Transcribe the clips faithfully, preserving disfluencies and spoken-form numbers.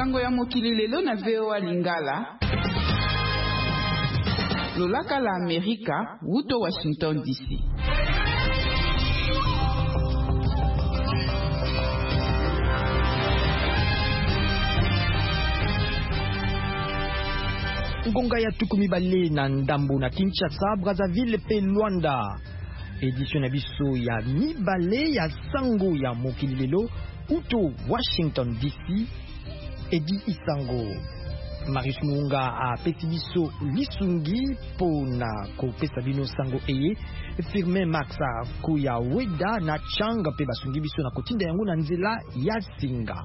sango ya mokili lelo na V O A Lingala. Lolaka la Amerika, wuto Washington D C. Ngonga ya tukumi bale na ndambo na Kinshasa, Brazzaville pe Luanda. Edition na biso ya mibale ya sango ya mokili lelo, uto Washington D C. Edi Isango. Marius Munga a pesi biso lisungi po na ko pesa bino sango eye. Firme Maxa kuya weda na changa pe basungi biso na kotinda yango na nzela ya singa.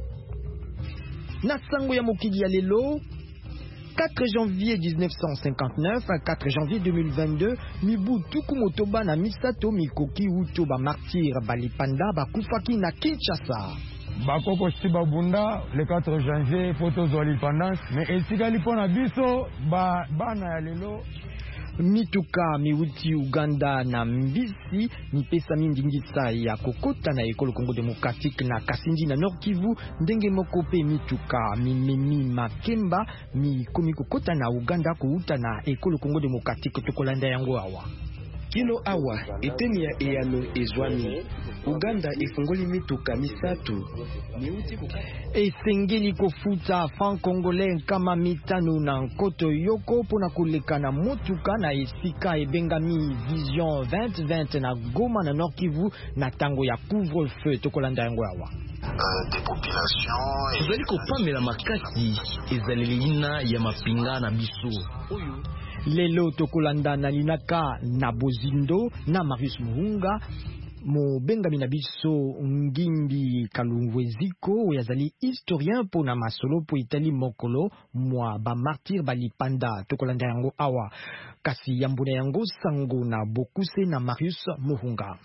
Na sango ya mokili ya lelo, quatre janvier mille neuf cent cinquante-neuf à quatre janvier deux mille vingt-deux, mibu tukumotoba na misato mikoki uto ba martyr balipanda bakufaki na Kinshasa. Bakoko Stiba Bunda le quatre janvier photos de l'indépendance mais esikali pona biso ba bana ya lelo mituka miuti Uganda na mbisi mipesa mindingisa ya kokota na ekolo Congo Démocratique na Kasindi na Nord Kivu ndenge moko pe mituka mimemi makemba mikomi kokota na Uganda kuuta na ekolo Congo Démocratique tokolanda yango awa kino awa eteni ya eyano ezwami Uganda ifungoli mituka misatu esengeli kofuta franc congolais kama mitano na nkoto yoko pona kuleka na motuka na esika ebengami Vision vingt vingt na Goma na Nord Kivu na tango ya couvre-feu tokolanda yango awa des populations ezali kopamela makasi ezalelina ya mapinga na biso oyo lelo tokolanda na linaka na bozindo na Marius Muhunga mo bengami na biso Ngimbi Kalungweziko yazali historien po na masolo po itali mokolo mwa ba martyr balipanda tokolanda yango awa kasi yambuna yango sango na bokuse na Marius Muhunga.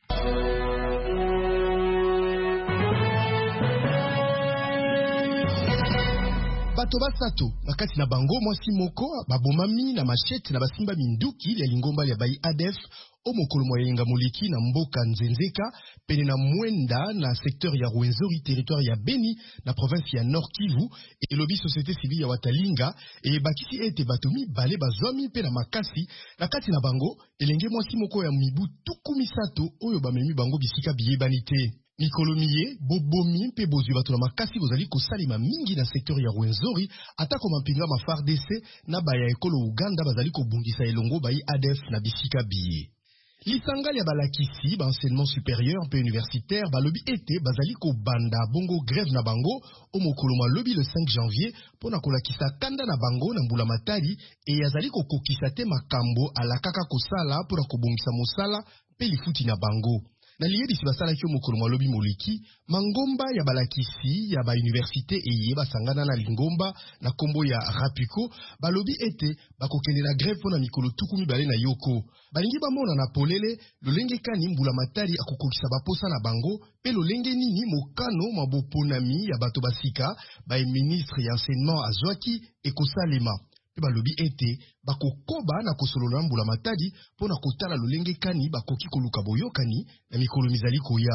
Bato basato bakati na bango mwasi moko babomami na machete na basimba minduki ya lingomba ya bai A D F o mokolo mwa yenga moliki na mboka Nzenzeka pene na Mwenda na secteur ya Rwenzori territoire ya Beni na province ya Nord Kivu elobi société civile ya Watalinga e bakisi ete batomi bale bazwami pe na makasi na kati na bango elenge mwasi moko ya mibu tukumi sato oyo bamemi bango bisika biyebanite. Mikolo miye, bobomi mpe bozwi bato na makasi bozali kosalima mingi na secteur ya Rwenzori atako mampinga ma F A R D C na baya ekolo Uganda bazali kobungisa elongo bai A D F na bisika biye. Lisanga ya balakisi ba enseignement supérieur pe universitaire balobi ete bazali ko banda bongo grève na bango o mokolo lobi le cinq janvier pona kolakisa kanda na bango na mbula matari e yazali ko kokisa te makambo alakaka kosala pona kobongisa mosala pe lifuti na bango. Na liye disi basala kyo mokolo malobi moliki, mangomba ya balakisi ya ba université eye basangana na lingomba na kombo ya Rapiko, balobi ete bakokende na grève pona mikolo tukumi bale na yoko. Balingi bamona na polele, lolenge kani mbula matari akokokisa baposa na bango, pe lolenge nini mokano maboponami ya bato basika, ba ministre ya enseignement azwaki ekosalema. Balobi ete bakokoba na kosolola mbula matadi pona kotala lolenge kani bakoki koluka boyokani na mikolo mizali koya.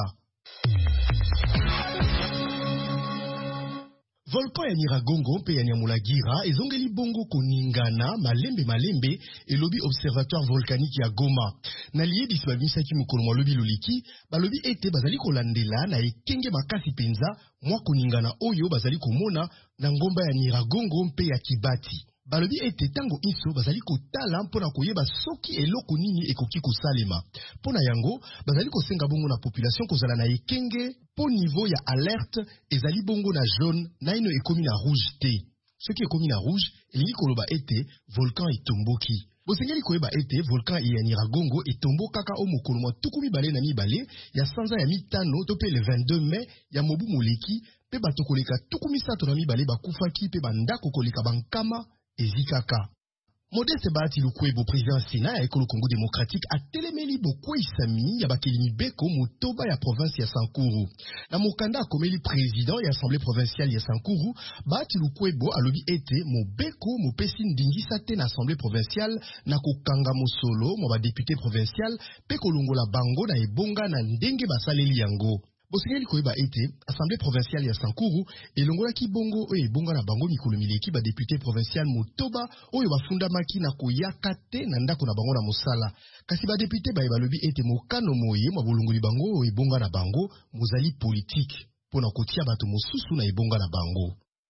Volcan ya Nyiragongo pe ya Nyamulagira ezongeli bongo koningana malembe malembe elobi observatoire volcanique ya Goma. Na liye disi babisaki mokolo mwa lobi loliki, balobi ete bazali kolandela na ekenge makasi penza mwa koningana oyo bazali komona na ngomba ya Nyiragongo mpe ya Kibati. Balobi ete tango inso bazali kotala mpona koyeba soki eloko nini ekoki kosalema. Pona yango bazali kosenga bongo na population kozala na ekenge po niveau ya alerte ezali bongo na jaune na ino ekomi na rouge te. Soki ekomi na rouge elingi koloba ete volcan etomboki. Bosengeli koyeba ete volcan ya Nyiragongo etombokaka o mokolo mwa tukumi bale na mibale ya sanza ya mitano to pe le vingt-deux mai ya mobu moleki pe bato koleka tukumi sato na mibale bakufaki pe bandako koleka bankama ezikaka. Modeste Bahati Lukwebo, président Sénat ya ekolo Congo Démocratique, a telemeli bokwe isami ya bakelimi beko motoba ya province ya Sankuru. Na mokanda akomeli président ya assemblée provinciale ya Sankuru, Bahati Lukwebo alobi ete mobeko mopesi ndingisa te na assemblée provinciale na kokanga mosolo mo ba député provincial pe kolongola bango na ebonga na ndenge basaleli yango. Bosengeli koyeba ete assemblée provinciale ya Sankuru elongolaki bongo oyo ebonga na bango mikolo mileki ba député provincial motoba oyo bafundamaki na koyaka te na ndako na bango na mosala. Kasi ba député baye balobi ete mokano moye mwa bolongoli bango oyo ebonga na bango mozali politique pona kotia bato mosusu na ebonga na bango.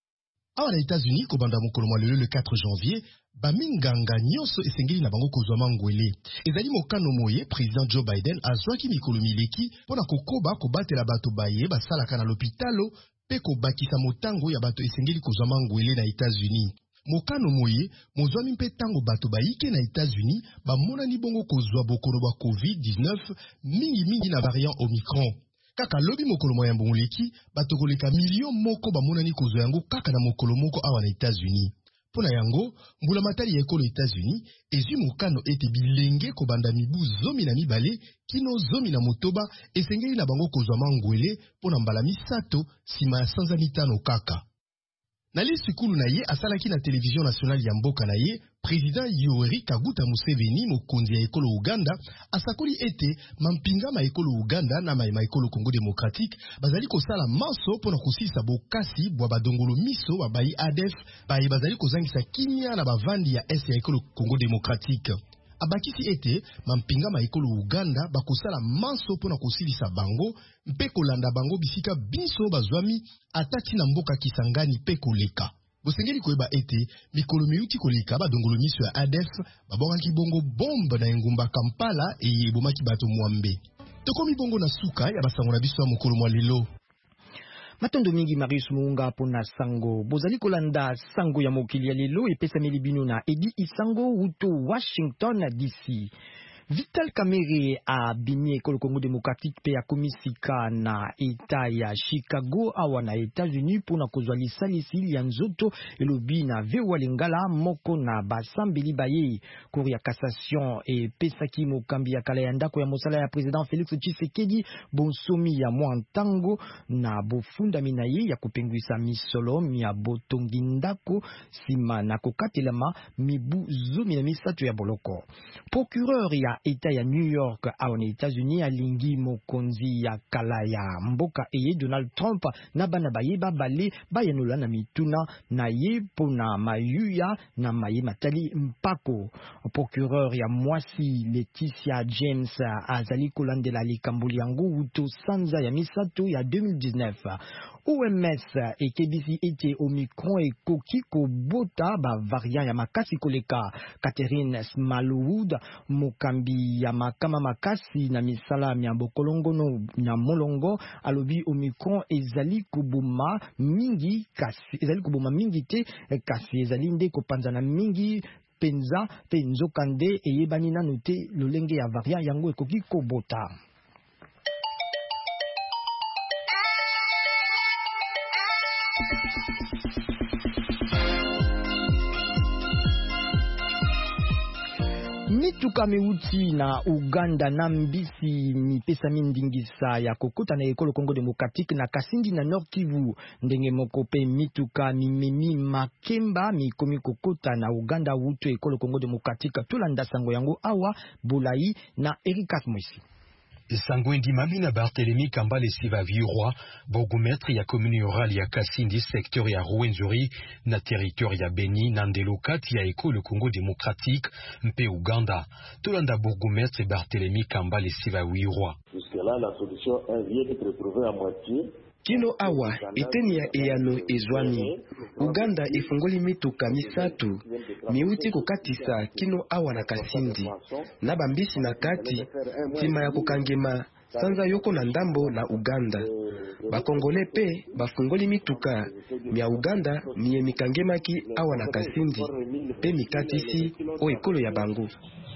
Awa na États-Unis kobanda mokolo mwa lelo le quatre janvier baminganga nyonso esengeli na bango kozwa mangwele. Ezali mokano moye président Joe Biden azwaki mikolo mileki pona kokoba kobatela bato baye basalaka na l'hôpitalo pe kobakisa motango ya bato esengeli kozwa mangwele na États-Unis. Mokano moye mozwami mpe tango bato bayike na États-Unis bamonani bongo kozwa bokono ba COVID dix-neuf mingi mingi na variant Omicron. Kaka lobi mokolo moya mbongoleki bato koleka million moko bamonani kozwa yango kaka na mokolo moko awa na États-Unis. Pona yango, mbula matali ya ekolo États-Unis, ezwi mokano ete bilenge kobanda mibu zomi na mibale, kino zomi na motoba, esengeli na bango kozwa mangwele, pona mbala misato, sima ya sanza mitano kaka. Na lisi kulu na ye, asalaki na télévision nationale ya mboka na ye, président Yoweri Kaguta Museveni, mokonzi ya ekolo Uganda, asakoli ete mampinga ma ekolo Uganda na ma ekolo Congo démocratique, bazali kosala maso pona kosilisa bokasi bwa badongolo miso ba bayi A D F, bayi bazali kozangisa kimia na bavandi ya est ya ekolo Congo démocratique. Abakisi ete mampinga ma ekolo Uganda bakosala maso pona kosilisa bango mpe kolanda bango bisika biso bazwami atati na mboka Kisangani pe koleka. Bosengeli koyeba ete mikolo miuti koleka badongolo miso ya A D F babongaki bongo bombe na engumba Kampala eye ebomaki bato mwambe. Tokomi bongo na suka ya basango na biso ya mokolo mwa lelo. Matondo mingi Marius Muunga pona sango. Bozali kolanda sango ya mokili ya lelo epesameli bino na Edi Isango uto Washington D C. Vital Kamerhe a bini ekolo Congo démocratique pe ya komisika na eta ya Chicago awa na États-Unis pona kozwa lisalisi ya nzoto elobi na vewa lingala moko na basambeli baye. Cour ya cassation e pesaki mokambi ya kala ya ndako ya mosala ya président Félix Tshisekedi bonsomi ya mwantango na bofundami na ye ya kopengwisa misolo ya botongi ndako sima na kokatelama mibu zomi na misato ya boloko. Procureur ya eta ya New York awa na États-Unis alingi mokonzi ya kala ya mboka eye Donald Trump na bana baye babale bayanola na mituna na ye pona mayuya na maye matali mpako. Procureur ya mwasi Leticia James azali kolandela likamboli yango uto sanza ya misato ya deux mille dix-neuf. O M S ekebisi ete Omicron ekoki kobota ba variant ya makasi koleka. Catherine Smallwood mokambi ya makama makasi na misala ya bokolongono na molongo alobi Omicron ezali kubuma mingi kasi ezali kubuma mingi te kasi ezali nde kopanzana mingi penza pe nzokande eyebani nanu te lolenge ya variant yango ekoki kobota. Mituka miuti na Uganda na mbisi ni pesa mindingisa ya kokota na ekolo Congo démocratique na Kasindi na Nord Kivu. Ndenge moko pe mituka mimemi makemba mikomi kokota na Uganda wuto ekolo Congo démocratique tolanda sango yango awa Bolai na Erikas Moisi. Sango Ndimami na Barthélemy Kambale Sivaviroa, bourgmestre ya commune rurale ya Kasindi, secteur ya Rwenzori, na territoire ya Beni, na ndelokati ya ekolo Congo démocratique, mpe Uganda. Tolanda bourgmestre Barthélemy Kambale Sivaviroa. Jusque-là, la solution vient d'être trouvée à moitié. Kino awa eteni ya eyano ezwami. Uganda efungoli mituka misatu miuti kokatisa kino awa na Kasindi na bambisi na kati tima ya kokangema sanza yoko na ndambo na Uganda. Bakongole pe bafungoli mituka mia Uganda miye mikangemaki awa na Kasindi pe mikatisi o ekolo ya bango.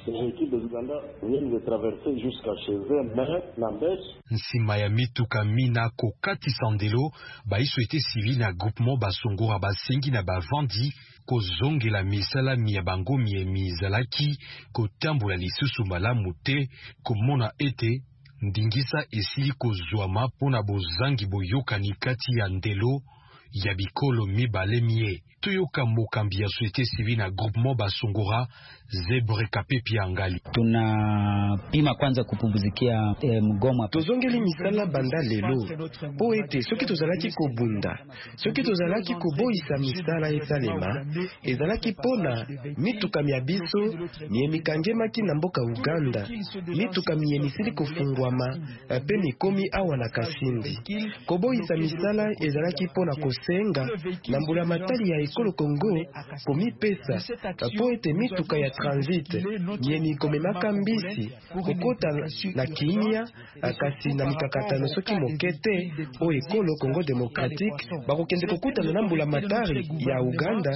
Nsima ya mituka mina kokati sandelo baiso ete civil na groupement basongora basengi na bavandi kozongela misala miya bango miye mizalaki kotambola lisusu malamu te komona ete ndingisa esili kozwama pona bozangi boyokani kati ya ndelo ya bikolo mibale mie. Toyoka mokambi ya société civile na groupement Basungura Zebre Kapepi Angali. Tunapima kwanza kupubuzikia eh, mgomo. Tozongeli misala banda lelo po ete soki tozalaki kobunda, soki tozalaki koboyisa misala esalema, ezalaki pona mituka mia biso mie mikangemaki na mboka Uganda, mituka mie misili kofungwama pe mikomi awa na Kasindi. Koboyisa misala ezalaki pona kosenga na mbula matali ya ekolo Kongo komipesa po ete mituka ya transit mie mikomemaka mbisi kokota na kimia kasi na mikakatano soki mokete o ekolo Congo Democratique bakokende kokutana na mbula matari ya Uganda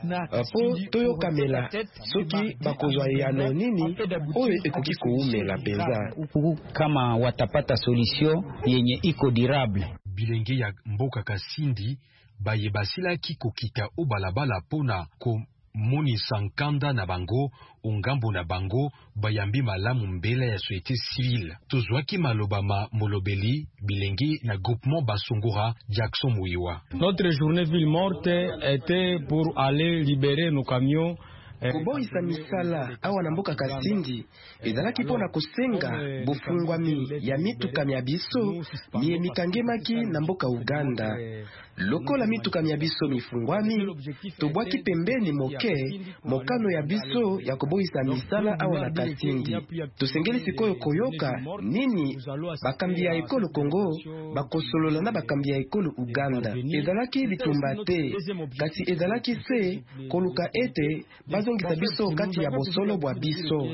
po toyokamela soki bakozwa yano nini oyo ekoki koumela penza kama watapata solution yenye iko durable. Bilenge ya mboka Kasindi baye basilaki kokita o balabala pona ko moni sankanda na bango ungambo na bango bayambi malamu mbele ya société civile. Tozwaki malobama molobeli bilengi na groupement Basungura Jackson Muiwa. Notre journée ville morte était pour aller libérer nos camions. Kuboyisa misala awa na mboka Kasindi ezalaki pona kosenga bofungwami ya mituka mia biso mie mikangemaki na mboka Uganda. Lokola mituka mia biso mifungwami tobwaki pembeni moke mokano ya biso ya koboyisa misala awa na Kasindi. Tosengeli sikoyo koyoka nini bakambi ya ekolo Kongo bakosolola na bakambi ya ekolo Uganda. Ezalaki bitumba te kasi ezalaki se koluka ete bazongisa biso kati ya bosolo bwa biso.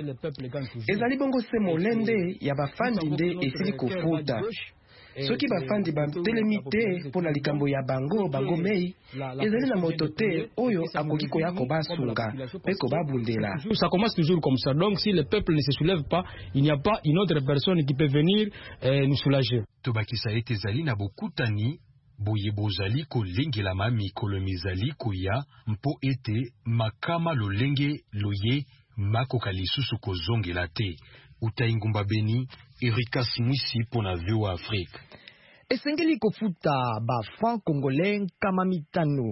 Ezali bongo se molende ya bafandi nde esili kofuta. Soki bafandi batelemi te pona likambo ya bango bango mei ezali na moto te oyo akoki koya kobasunga pe kobabundela. Ça commence toujours comme ça. Donc si le peuple ne se soulève pas, il n'y a pas une autre personne qui peut venir eh, nous soulager. Tobakisa ete zali na bokutani boye bozali kolengela mami kolomizali koya mpo ete makama lolenge loye makoka lisusu kozongela te. Utaingumba Beni, Erika Simwisi pona V O A Afrique. Esengeli kofuta ba franc congolais kama mitano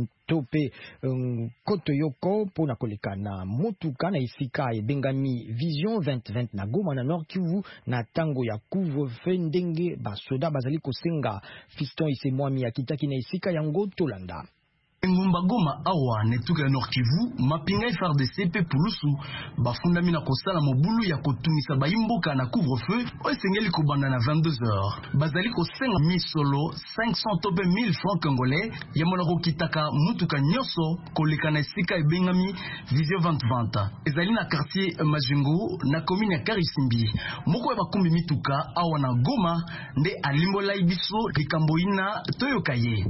tope um, koto yoko pona koleka na motuka na isika ebengami Vision vingt vingt na Goma na Nord Kivu na tango ya couvre-feu ndenge basoda bazali kosenga Fiston Isemwami akitaki na isika yango tolanda. Ngumba Goma awa netuka ya Nord Kivu mapinga F R D C P pulusu bafundami na kosala mobulu ya kotumisa baimboka na couvre-feu esengeli kobanda na vingt-deux heures bazali kosenga misolo cinq cents tope mille francs congolais ya molako kitaka mutuka nyoso koleka na esika ebengami Vision vingt vingt ezali na quartier Majingo na commune ya Karisimbi moko ya bakumbi mituka awa na Goma nde alimbola ibiso likambo ina toyokaye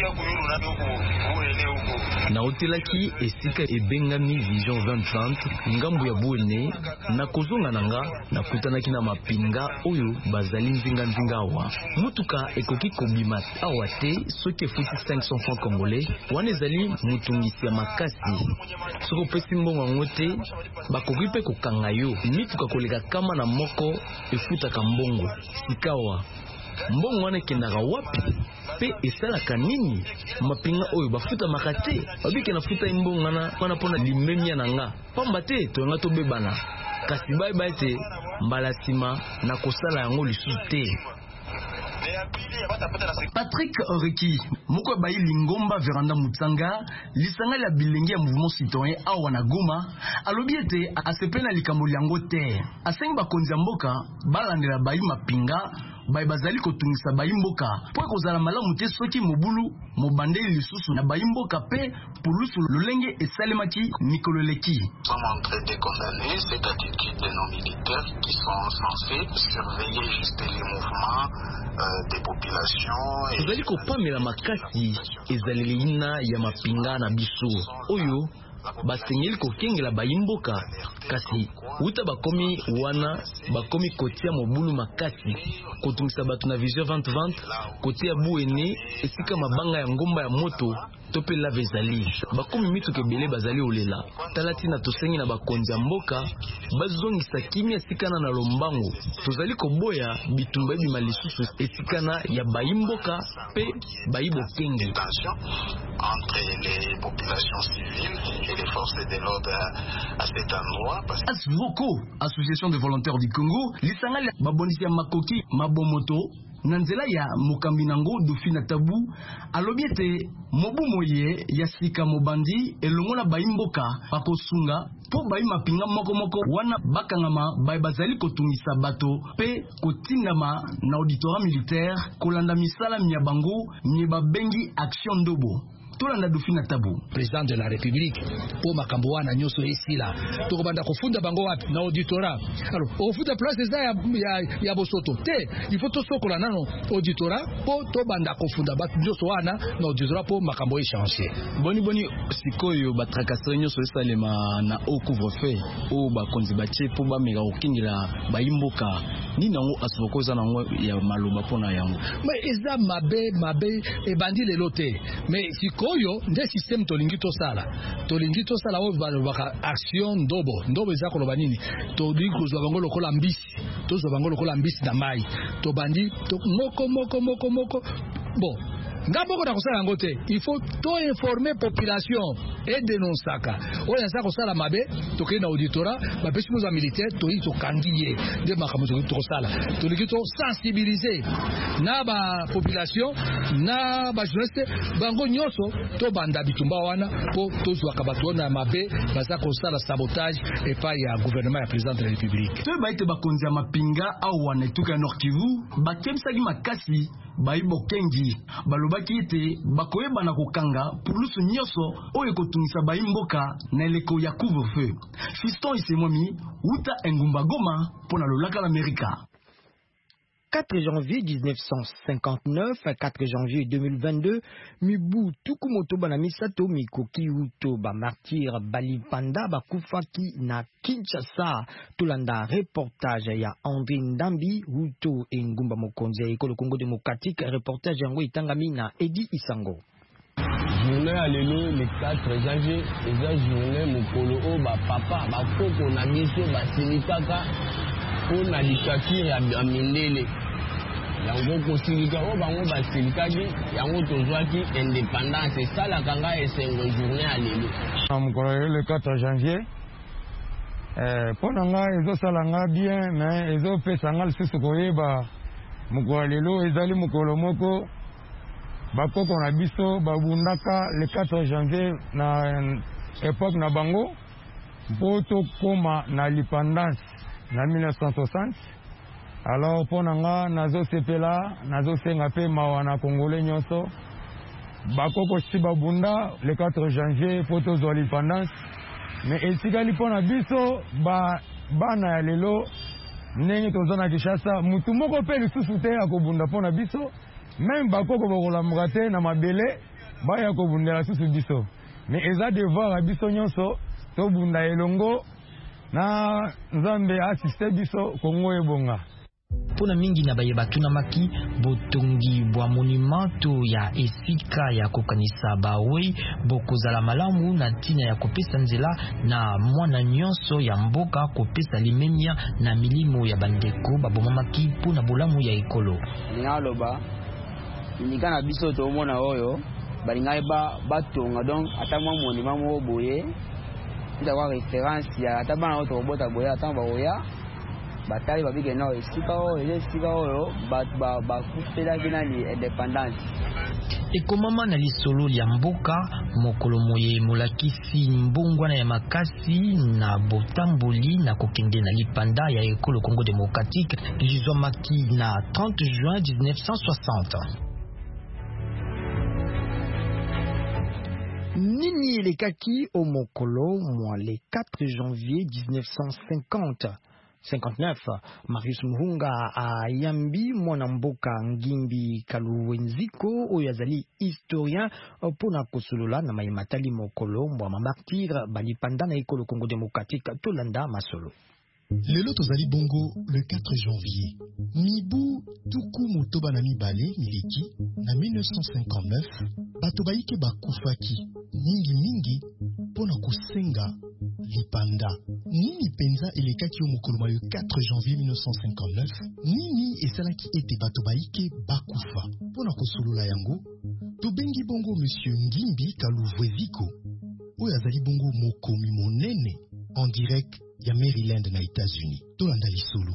na hotelaki esika ebengami Vision vingt vingt ngambu ya Buene na kozonga nanga na kutanaki na mapinga oyo bazali nzinga nzinga awa mutuka ekoki kobima awa te soki efuti cinq cents francs congolais wana ezali mutungisi ya makasi soko pesi mbongo yango te bakoki pe kokanga yo mituka koleka kama na moko efutaka mbongo sikawa mbongo wana ekendaka wapi pe esalaka nini mapinga oyo bafuta makate babike na futa mbongo wana wana pona limemia nanga pamba te toyanga tobebana kasi bai bai te mbala sima na kosala yango lisusu te. Patrick Oreki moko bayi lingomba veranda mutsanga lisanga la bilengi ya mouvement citoyen awa na Goma alobi ete asepena likambo yango te asengi bakonzi ya mboka balandela bayi mapinga bayi bazali kotungisa bayi mboka po ekozala malamu te soki mobulu mobandeli lisusu na bayi mboka pe pulusu lolenge esalemaki mikolo leki. Nous sommes en train de condamner cette attitude de nos militaires qui sont censés surveiller juste les mouvements euh, des populations. Tozali kopamela makasi ezaleli ina ya mapinga na biso oyo basengeli kokengela bayimboka kasi uta bakomi wana bakomi kotia mobulu makasi kotumisa bato na Vision vingt vingt kotia Buene esika mabanga ya ngomba ya moto tope lave ezali bakomi mituka ebele bazali olela tala tina tosengi na bakonzi ya mboka bazongisa kimia esikana na lombango tozali koboya bitumba ebima lisusu esikana ya bayimboka pe bayibokenge entre les populations civiles et les forces de l'ordre à cet endroit. Asvoko, Association de volontaires du Congo, lisanga babonisi ya makoki mabomoto na nzela ya mokambi nango Dofina Tabu alobi ete mobu moye ya sika mobandi elongola bayimboka bakosunga po bayi mapinga moko moko wana bakangama bayi bazali kotungisa bato pe kotindama na auditorat militaire kolanda misala mya bango nye babengi action ndobo. Tolanda Dofina Tabu, président de la République, pour makambo wana nyoso esila. To banda kofunda bango wapi na auditorat. Alors, ofuta place za ya ya, ya bosoto. Te, il faut to sokola nano auditorat po to banda kofunda bat nyoso wana na auditorat po makambo échanger. Boni boni sikoyo batrakasere nyoso esalema na au couvre-feu o bakonzi batie po ba mega okingila bayimboka. Ni nango asvoko za nango ya maloba pona yango. Mais eza mabe mabe e bandi lelote. Mais siko oyo nde système tolingi tosala tolingi tosala oyo balobaka action ndobo ndobo eza koloba nini tolingi kozwa bango lokola mbisi tozwa bango lokola mbisi na mai tobandi to moko moko moko moko bon ngambo na kosala yango te il faut to informer population et dénoncer oyo eza kosala mabe tokei na auditorat bapesi moza militaire toyi tokangi ye nde makambo tolingi tosala tolingi to sensibiliser na ba population na ba journaliste bango nyoso to banda bitumba wana po tozwaka bato na mabe baza kosala sabotage epai ya gouvernement ya président de la République to baite bakonzi ya mapinga au wana etuka ya Nord Kivu bakemsaki makasi bayibokengi balobaki ete bakoyeba na kokanga pulusu nyoso oyo ekotungisa bayimboka na eleko ya couvre-feu. Fiston Isemwami uta engumba Goma pona lolaka l'Amerika. quatre janvier mille neuf cent cinquante-neuf, quatre janvier deux mille vingt-deux, mibu tukumoto bana misato mikoki uto ba martyr balipanda bakufaki na Kinshasa. Tolanda reportage ya André Ndambi uto engumba mokonzi ya ekolo Congo démocratique. Reportage yango itangami na Edi Isango. Journée à l'élo le quatre janvier, eza journée mokolo o ba papa ba koko na biso ba silikaka pour la dictature ya Mindele. Yango kosilika o bango basilikaki yango tozwaki indépendance esalaka esengo journée ya lelo mokolo le quatre janvier mpo na ngai ezosala nga bien mais ezopesa nga lisusu koyeba mokolo ya lelo ezali mokolo moko bakoko na biso babundaka le quatre janvier na époque na bango mpo tokoma na l'indépendance na mille neuf cent soixante. Alors pour nanga nazo sepela nazo senga pe mawa na congolais nyonso bakoko si babunda le quatre janvier photo zo l'indépendance mais etikali pona biso ba bana ya lelo ndenge tozana Kinshasa mutu moko pe lisusu te akobunda pona biso même bakoko bakolamuka te na mabele baya kobundela susu biso mais eza devoir ya biso nyonso tobunda elongo na nzambe asiste biso Kongo ebonga. Pona mingi na baye batuna maki botongi bwa monumento ya esika ya kokanisa bawe bokozala malamu na tina ya kopesa nzela na mwana nyonso ya mboka kopesa limemia na milimo ya bandeko babomamaki pona bolamu ya ekolo. Ngaloba indika na biso to mona oyo balingai ba batonga donc atamwa monument mo boye nda kwa référence ya atabana oto bota boye atamba oya batali babike na esika oyo esika oyo ba ba ba kufela kina ni indépendance ekomama na lisolo ya mboka mokolo moye molakisi mbongwana ya makasi na botamboli na kokende na lipanda ya ekolo Congo démocratique jizwamaki na trente juin mille neuf cent soixante. Nini elekaki au mokolo mwa le quatre janvier mille neuf cent cinquante cinquante-neuf, Marius Muhunga ayambi mwana mboka Ngimbi Kaluwenziko oyo azali historien pona kosolola na mayimatali mokolo mwa martyr balipanda na ekolo Congo démocratique. Tolanda masolo. Lelo tozali bongo le quatre janvier. Mibu tuku motoba na mibale miliki na mille neuf cent cinquante-neuf bato baike bakufaki mingi mingi pona kosenga lipanda. Nini penza elekaki yo mokolo ma le quatre janvier mille neuf cent cinquante-neuf? Nini esalaki ete bato baike bakufa? Pona kosolola yango tobengi bongo monsieur Ngimbi Kaluvweziko oyo azali bongo mokomi monene en direct ya Maryland na États-Unis. Tolanda lisolo.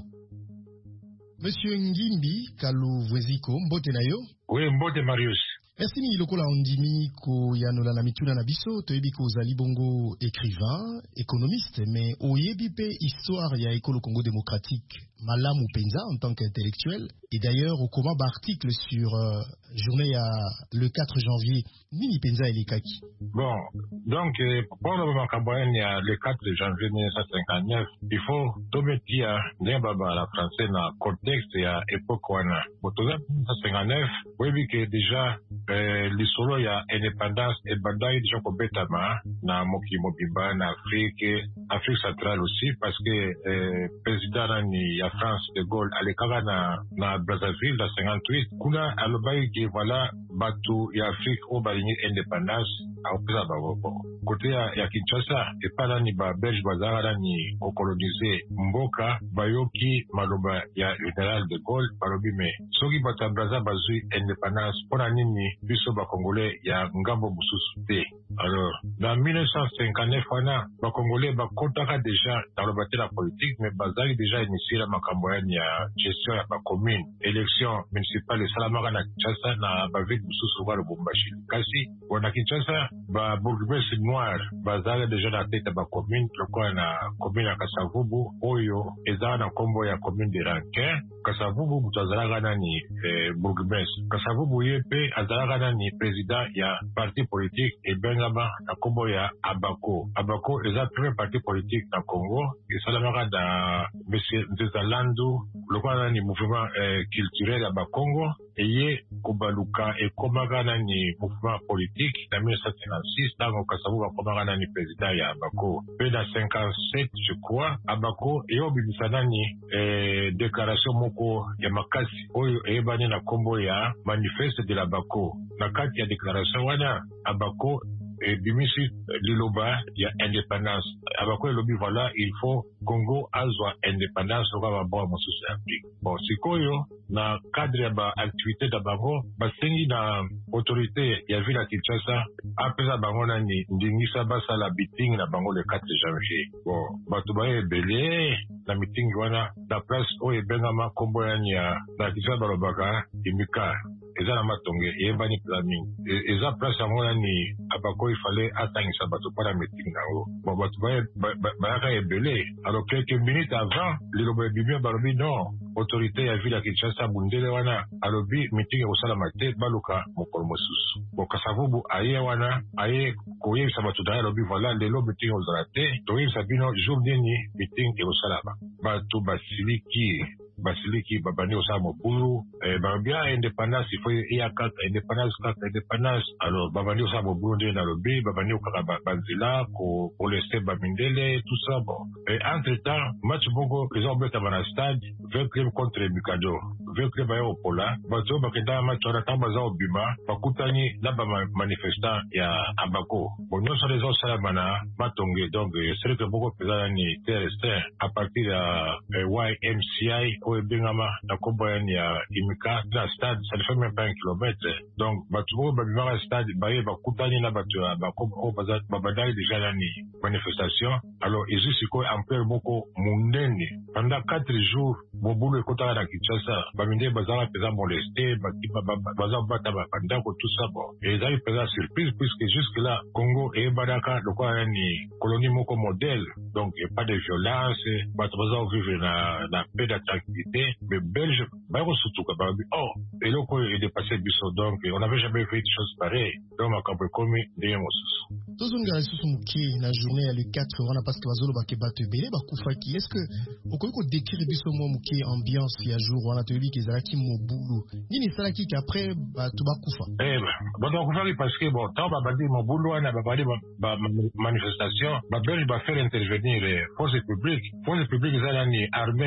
Monsieur Ngimbi Kaluvweziko, mbote na yo? Oui, mbote Marius. Merci ni lokola ondimi ko yanola na mituna na biso toyebi ko ozali bongo écrivain, économiste, mais oyebi pe histoire ya ekolo Congo démocratique malamu penza en tant qu'intellectuel. Et d'ailleurs, au comment article sur euh, journée à le quatre janvier, nini penza elekaki. Bon, donc pour le moment Cameroun le quatre janvier mille neuf cent cinquante-neuf, il faut tout mettre n'embaba la français na contexte ya époque wana. Pour mille neuf cent cinquante-neuf, oyebi que déjà Euh, l'isolo ya indépendance et bataille déjà kobetama na moki mobimba na Afrique, Afrique centrale aussi parce que euh, président nani ya France de Gaulle alekaka na na Brazzaville na cinquante-huit kuna alobai que voilà batu ya Afrique o balingi indépendance a opesa baboko côté ya, ya Kinshasa et pas nani ba Belge bazara nani kokoloniser mboka bayoki maloba ya général de Gaulle balobi me soki batu ya Brazza bazui indépendance pona nini biso ba Congolais ya ngambo mususu te. Alors dans mille neuf cent cinquante-neuf wana ba Congolais ba kotaka déjà dans le bataille la politique mais bazali déjà initié la makambo ya gestion ya ba commune élection municipale salamaka na Kinshasa na ba ville mususu kwa Lubumbashi kasi wana Kinshasa ba bourgmestre noir bazali déjà na tête ba commune lokwa na commune ya Kasavubu oyo ezala na kombo ya commune de Rankin. Kasavubu mutazalaka nani eh, bourgmestre Kasavubu yepe azalaka nani président ya parti politique et bengama na kombo ya Abako. Abako est le premier parti politique na Congo et salamaka da monsieur Nzezalandu lokwa nani mouvement eh, culturel ya ba Congo et ye kubaluka et komaka nani mouvement politique na mille neuf cent cinquante-six tango Kasavubu komaka nani président ya Abako. Pe na cinquante-sept je crois Abako et obimisa nani eh, déclaration moko ya makasi oyo eyebani na kombo ya manifeste de la Bako. Na kati ya déclaration wana Abako et bimisi liloba ya indépendance. Abako elobi voilà il faut Congo azwa indépendance kwa mabwa mosusu ya Afrique. Bon sikoyo na cadre ya ba activité da bango basengi na autorité ya ville ya Kinshasa apesa bango nani ndingisa basala meeting na bango le quatre janvier. Bon bato ba ebele na meeting wana na place oyo ebengama kombo yani ya na Kinshasa balobaka imika eza na matonge eyebani planning eza place yango nani Abako ifale atangisa bato para meeting nango. Bon bato bayaka ebele alors quelques minutes avant liloba ebimi balobi non autorité ya ville ya Kinshasa bundele wana alobi meeting ekosala mate baluka mokolo mosusu. Bon Kasavubu aye wana aye koyebisa bato daya alobi voilà lelo meeting ozala te toyebisa bino jour nini meeting ekosala bato basiliki basiliki babani osala mobulu eh, babia indépendance il faut iya kaka indépendance kaka indépendance alors babani osala mobulu nde na lobi babani okaka banzela ko koleste bamindele tout ça bon et entre temps match bongo les hommes betama na stade vingt club contre Mikado vingt club ya opola bato bakenda match wana tamba za obima bakutani na ba manifestant ya Abako bon nyonso les autres sala bana matonge donc c'est que bongo pesa ni terrestre à partir ya eh, Y M C I bengama na kombo yani ya imika na stade ça ne fait même pas un kilomètre donc batu bo babimaka stade baye bakutani na batu bakombo bazat babadai déjà nani manifestation alors ici siko ampere moko mundeni pendant quatre jours mobulu ekotaka na Kinshasa baminde bazala pesa molesté baza bata bandako tout ça bon et ezali pesa surprise puisque jusque là Congo eyebadaka lokwa yani colonie moko modèle donc pas de violence batu baza vivre na na paix d'activité mais belge bayo sutuka babi oh eloko est dépassé biso donc on n'avait jamais fait des choses pareilles donc makambo komi ndenge mosusu tozonga lisusu muke na journée ya le quatre wana parce que bazolo bake bato ebele bakufaki est-ce que okoki ko décrire biso mo muke ambiance ya jour wana toyebi kezalaki mobulu nini esalaki ki après bato bakufa eh bato bakufaki parce que bon tant babandi mobulu wana babandi ba manifestation ba belge ba faire intervenir force publique force publique ezala ni armée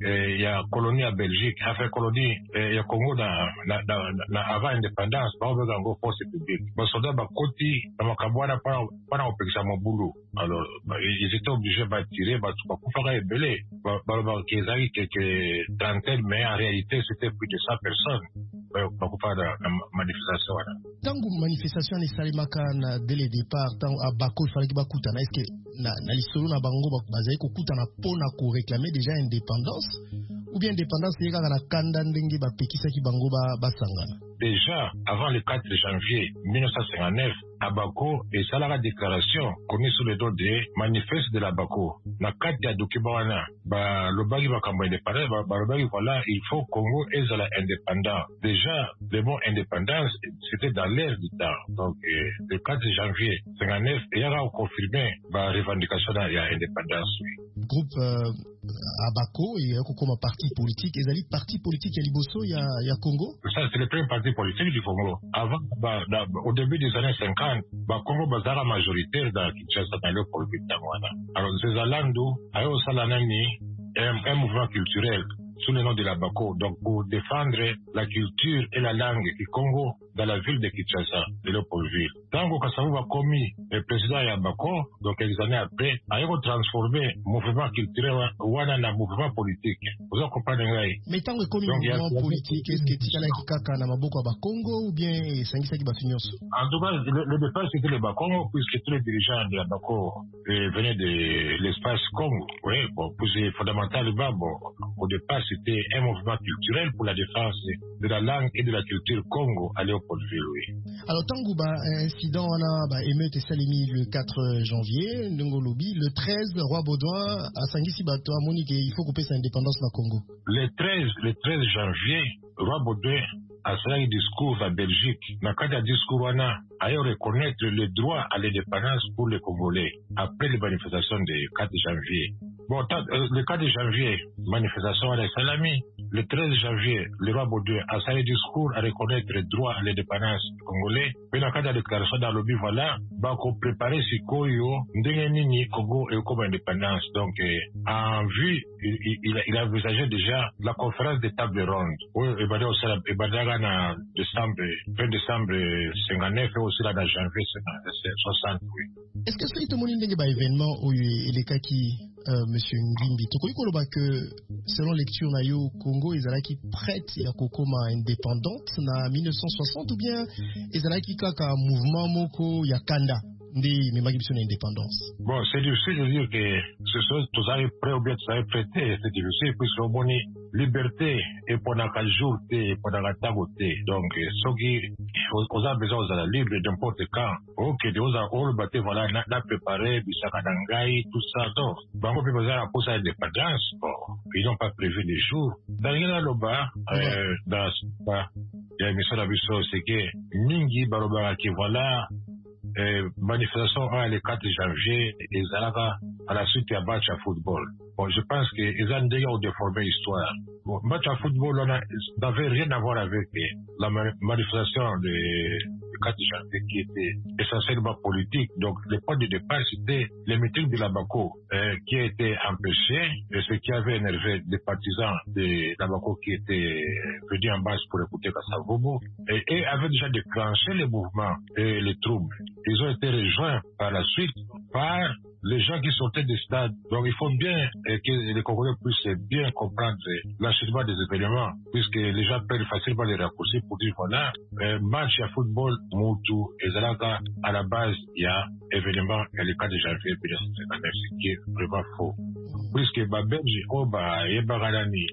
il y a colonie à Belgique, enfin colonie, il y a Congo avant l'indépendance, par exemple, en force publique. Les soldats bakoti, dans ma cabane, pendant l'opération Moboulou. Alors, ils étaient obligés de tirer, de faire ébélé. Ils avaient quelques trentaines, mais en réalité, c'était plus de cent personnes. Pour faire la manifestation. Tant que manifestation est salimaka dès le départ, tant à Bako, il fallait que Bakutana, est-ce que na l'histoire na Bango Bazaï Kokutana pona ko réclamer déjà indépendance ou bien indépendance c'est quand la kanda ndenge ba pekisa ki Bango ba basangana. Déjà avant le quatre janvier mille neuf cent cinquante-neuf, à Bako et ça la déclaration connue sous le dos des manifestes de la Bako. Na quatre ya dokibawana ba lobagi ba kamba indépendance ba lobagi voilà il faut Congo est à la indépendance. Déjà le mot indépendance c'était dans l'air du temps. Donc euh, le quatre janvier cinquante-neuf il y a confirmé ba revendication de l'indépendance. Groupe euh, Abako et comme parti politique, et les partis politiques à Liboso, il y a, il y a Congo. Ça, c'est le premier parti politique du Congo. Avant, bah, bah, au début des années cinquante, bah, Congo bah, la majoritaire dans Kinshasa, dans le politique d'Amwana. Alors, ces Alando, à eux, ça, un, un mouvement culturel sous le nom de la Bako, donc pour défendre la culture et la langue du Congo dans la ville de Kinshasa, de Léopoldville. Tant que Kassavou a commis le président Yabako, donc quelques années après, a transformé le mouvement culturel ou un mouvement politique. Vous en comprenez? Mais tant que commis mouvement politique, est-ce que tu as la Kikaka na Maboko à Bakongo ou bien c'est ça qui va finir? En tout cas, le, le départ c'était le Bakongo, puisque tous les dirigeants de la Bako euh, venaient de l'espace Congo. Oui, bon, c'est fondamental, bon, au départ c'était un mouvement culturel pour la défense de la langue et de la culture Congo à Léopoldville, oui. Alors, Tangouba, incident, on a bah, émeute et Salimi le quatre janvier, Ndongolobi, le treize, Roi Baudouin, à Sangisi Bato, à Monique, il faut couper sa indépendance dans le Congo. Le treize, le treize janvier, Roi Baudouin a fait un discours à Belgique. Dans le cadre du discours, on a reconnaître le droit à l'indépendance pour les Congolais après les manifestations du quatre janvier. Bon, le quatre janvier, manifestation à la Salami. Le treize janvier, le roi Baudouin a fait un discours à reconnaître le droit à l'indépendance congolais. Mais dans le cadre de la déclaration dans le but, voilà, bah, qu'on prépare si Koyo, Ndengenini, Congo et comme indépendance. Donc, euh, en vue, il, il, il a envisagé déjà la conférence des tables rondes. Oui, et bah, aussi, et bah, en décembre, fin décembre cinquante-neuf et aussi là dans janvier soixante, oui. Est-ce que c'est un événement où il est qui Euh, Monsieur Ngimbi, tu connais que selon lecture na yo Congo ils allaient qui prête ya kokoma indépendante na mille neuf cent soixante ou bien ils allaient qui kaka mouvement moko ya kanda ndi memagibission indépendance. Bon, c'est difficile de dire que ce sont tous arrivés prêts ou bien tous arrivés prêtés, c'est difficile puisque on est liberté et pendant quatre jours et pendant la tagoté. Donc ceux qui on a besoin de la libre n'importe quand. OK, de on a all batté voilà na préparé bisaka dangai tout ça donc. Bango peut besoin pour sa indépendance. Bon, ils n'ont pas prévu les jours. Dans le bas euh, dans bah il y a une mission d'abustion c'est que mingi baroba qui voilà Euh, manifestation à le quatre janvier et Zalaka à la suite à match à football. Bon, je pense que ils ont déjà déformé l'histoire. Bon, match à football, on n'avait rien à voir avec la manifestation de quatre janvier qui était essentiellement politique. Donc, le point de départ, c'était les meetings de la Bako euh, qui a été empêché, et ce qui avait énervé des partisans de la Bako qui étaient venus en base pour écouter Kassavobo et, et avaient déjà déclenché les mouvements et les troubles. Ils ont été rejoints par la suite par les gens qui sortaient des stades. Donc il faut bien eh, que les Congolais puissent bien comprendre l'enchaînement des événements, puisque les gens prennent facilement les raccourcis pour dire voilà, eh, match à football, Moutou et Zalaka, à la base, il y a événement, et le cas de janvier, ce qui est vraiment faux. Puisque Babelge, Oba, Yebagalani,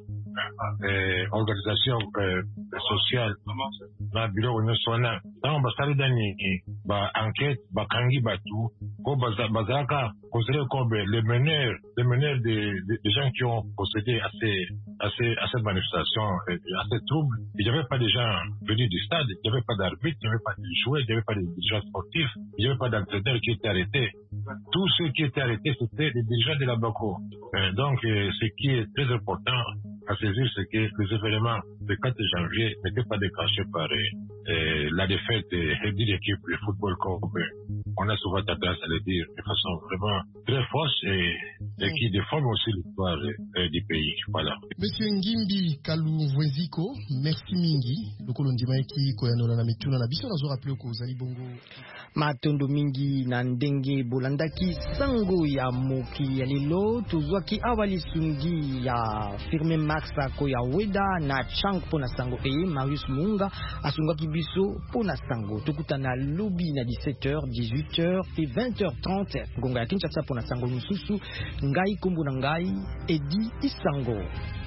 Euh, organisation euh, sociale na bureau nyonso wana ntango basali dani ba enquête bakangi batu ko bazalaka considéré comme les meneurs les meneurs des de, de gens qui ont procédé à ces à ces à cette manifestation à ces troubles. Il n'y avait pas de gens venus du stade, il n'y avait pas d'arbitre, il n'y avait pas de joueurs, il n'y avait pas de dirigeants sportifs, il n'y avait pas d'entraîneurs qui étaient arrêtés. Tous ceux qui étaient arrêtés c'était les dirigeants de la Bako. Euh, donc euh, ce qui est très important à saisir, c'est que les événements du quatre janvier n'étaient pas déclenchés par Et la défaite d'une équipe de football comme on a souvent tendance à le dire de façon vraiment très forte et, et qui déforme aussi l'histoire du pays. Voilà. Monsieur Ngimbi Kalou Vwenziko, merci mingi. Lokolo ndimaiki koyanola na mituna na biso nazo rappeler ko zali bongo. Matondo mingi na ndenge bolandaki sango ya moki ya lelo tuzwaki awali sungi ya firme Max ko ya weda na chang pona sango e Marius Munga asungaki biso pona sango tukutana lobby na dix-sept heures, dix-huit heures et vingt heures trente ngonga ya Kinshasa pona sango mususu ngai kombo na ngai Edi Isango.